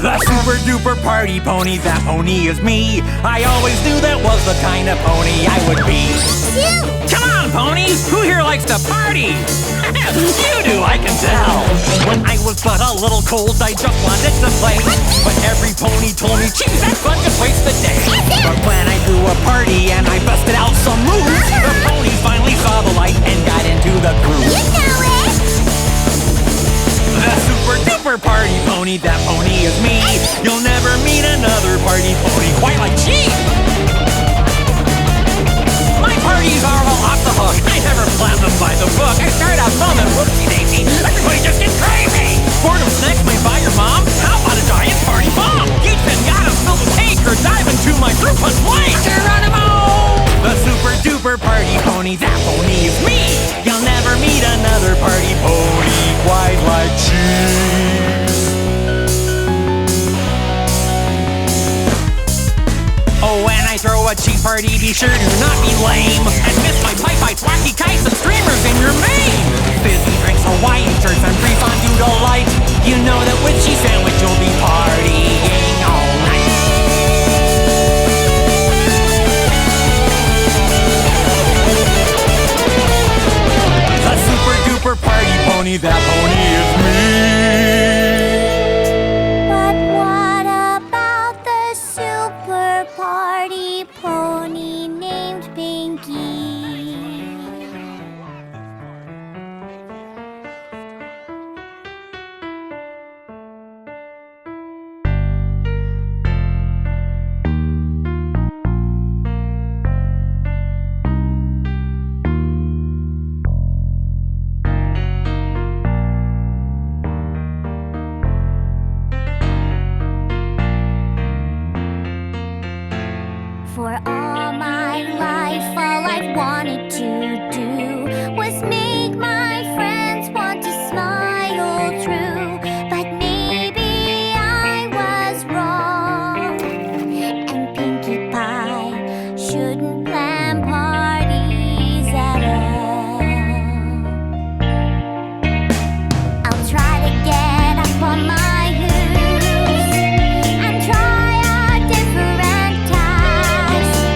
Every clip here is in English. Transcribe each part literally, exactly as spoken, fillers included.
The super duper party pony, that pony is me. I always knew that was the kind of pony I would be. Come on, pony! Who here likes to party? You do, I can tell. When I was but a little cold, I just wanted to play. But every pony told me, geez, that's fun, just waste the day. But when I threw a party and I busted out some moves, the ponies finally saw the light and got into the groove. You know it! The super duper party pony, that pony is me. You'll never meet another party pony quite like she. My parties are all off the hook. I never plan them by the book. I start out fun and whoopsie daisy, everybody just gets crazy. Boredom snacks made by your mom. How about a giant party bomb? Each pinata filled with cake or dive into my fruit punch flame. Geronimo! The super duper party pony, that pony is me. You'll never meet another party pony quite like she. Oh, when I throw a cheap party, be sure to not be lame and miss my pipe bites, wacky kites, and streamers in your mane. Fizzy drinks, Hawaiian shirts, and free fondue delight. You know that with cheese sandwich you'll be partying all night. The super duper party pony, that pony is me. But what about the super party pony named Pinky? For all my life, all I've wanted to do was make my friends want to smile through. But maybe I was wrong, and Pinkie Pie shouldn't plan parties at all. I'll try to get up on my hooves and try a different task.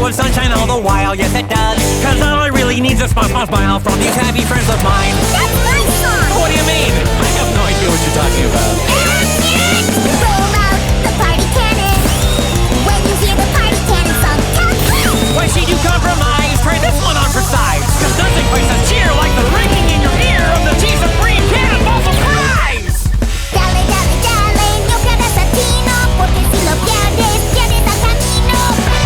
and sunshine all the while, yes it does. Cause all I really need is a smile, smile, smile from these happy friends of mine. That's my song! What do you mean? I have no idea what you're talking about. Roll out the party cannon. When you hear the party cannon song, come on! Why should you compromise? Try this one on for size. Cause nothing quite a cheer like the ringing in your ear of the T Supreme Cannonball Surprise! Dale, dale, dale, no quedes latino, porque si lo pierdes, pierdes el camino.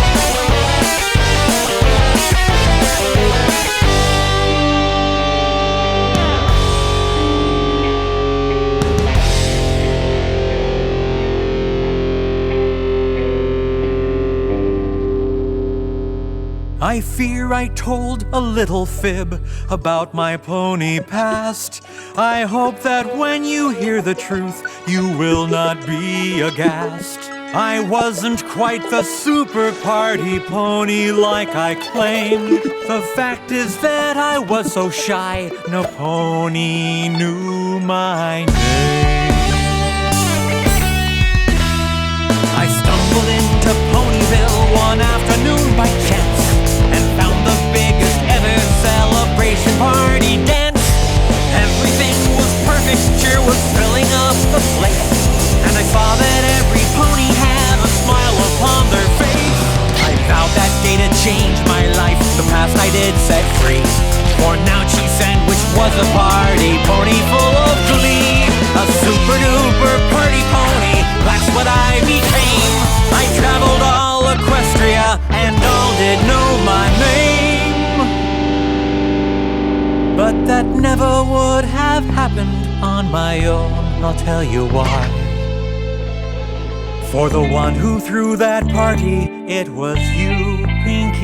I fear I told a little fib about my pony past. I hope that when you hear the truth, you will not be aghast. I wasn't quite the super party pony like I claimed. The fact is that I was so shy, no pony knew my name. I stumbled into Ponyville one afternoon by chance and found the biggest ever celebration party dance. Everything was perfect, cheer was filling up the place, and I saw that every pony had a smile upon their face. I vowed that day to change my life, the past I did set free. For Nouchi Sandwich was a party pony full of glee. A super duper party pony, that's what I became. I traveled all Equestria and all did know my name. But that never would have happened on my own, I'll tell you why. For the one who threw that party, it was you, Pinky.